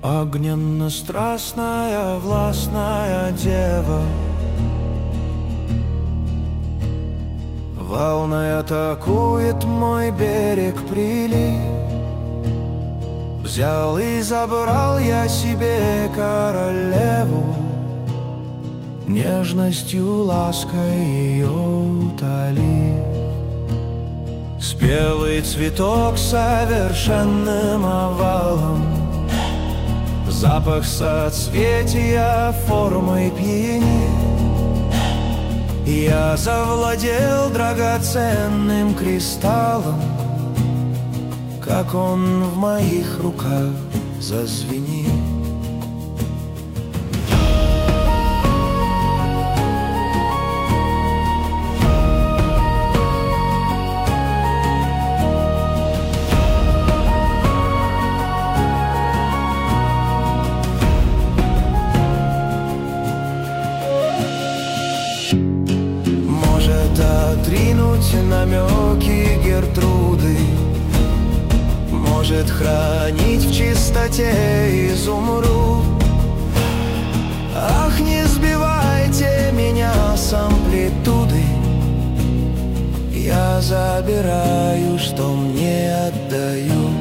Огненно-страстная, властная дева, волной атакует мой берег прилив. Взял и забрал я себе королеву, нежностью, лаской ее утолив. Спелый цветок совершенным овалом, запах соцветия формой пьянит. Я завладел драгоценным кристаллом, как он в моих руках зазвенит. Отринуть намеки Гертруды, может хранить в чистоте изумруд. Ах, не сбивайте меня с амплитуды, я забираю, что мне отдают.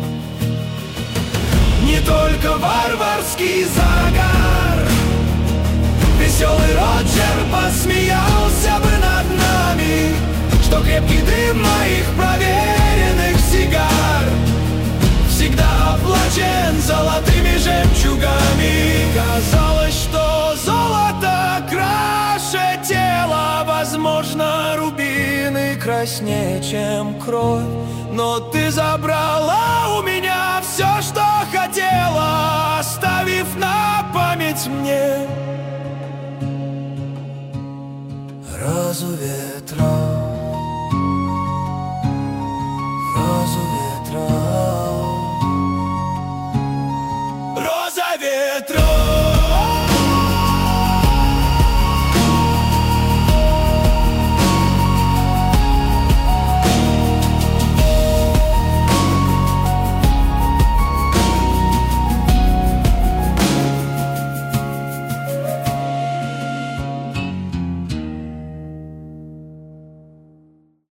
Не только варварский загар, веселый Роджер посмеялся бы над нами, что крепкий дым моих проверенных сигар всегда оплачен золотыми жемчугами. Казалось, что золото краше тела, возможно, рубины краснее, чем кровь. Но ты забрала у меня все, что хотела, оставив на память мне розу ветра.